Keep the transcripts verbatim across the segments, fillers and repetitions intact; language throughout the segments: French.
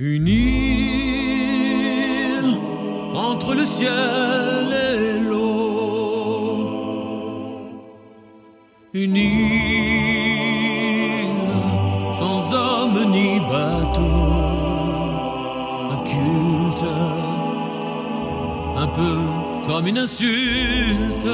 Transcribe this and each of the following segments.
Une île entre le ciel et l'eau. Une île sans homme ni bateau. Un culte, un peu comme une insulte,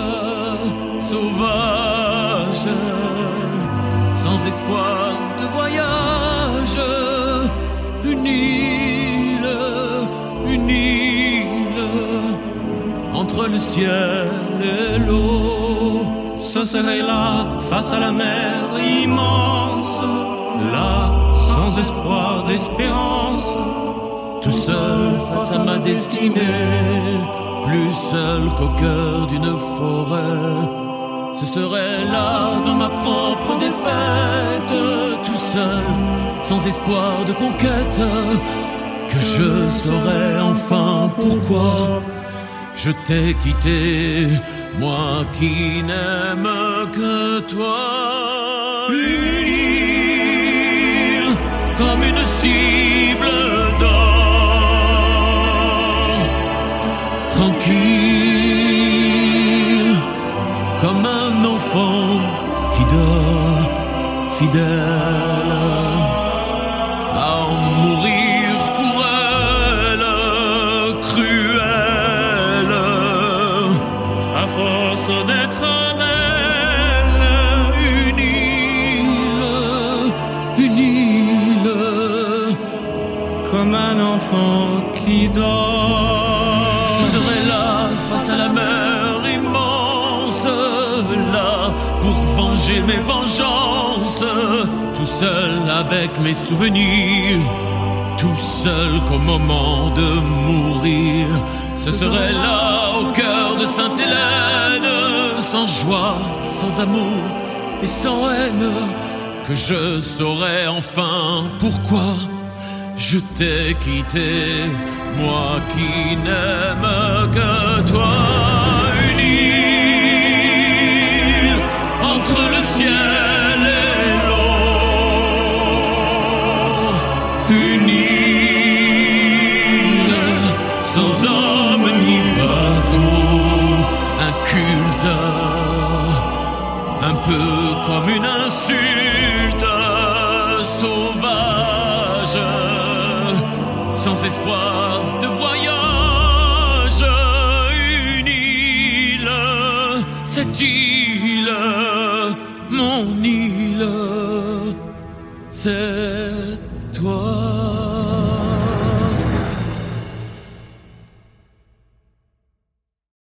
sauvage, sans espoir de voyage. Une île, une île, entre le ciel et l'eau. Ce serait là, face à la mer immense, là, sans espoir d'espérance, tout seul face à ma destinée, plus seul qu'au cœur d'une forêt. Ce serait là, dans ma propre défaite, tout seul, sans espoir de conquête, que je saurais enfin pourquoi je t'ai quitté, moi qui n'aime que toi. Une île comme une cible d'or, tranquille comme un enfant qui dort, fidèle à en mourir pour elle, cruelle à force d'être belle. Une île, une île, comme un enfant qui dort. je serai là face à la mer immense, là pour venger mes vengeances, tout seul avec mes souvenirs, tout seul qu'au moment de mourir. Ce serait là au cœur de Sainte-Hélène, sans joie, sans amour et sans haine, que je saurais enfin pourquoi je t'ai quitté, moi qui n'aime que toi. Une île entre le ciel et l'eau. Une île sans homme ni bateau. Un culte, un peu comme une insulte, sauvage, sans espoir de voyage. Une île, cette île, mon île, c'est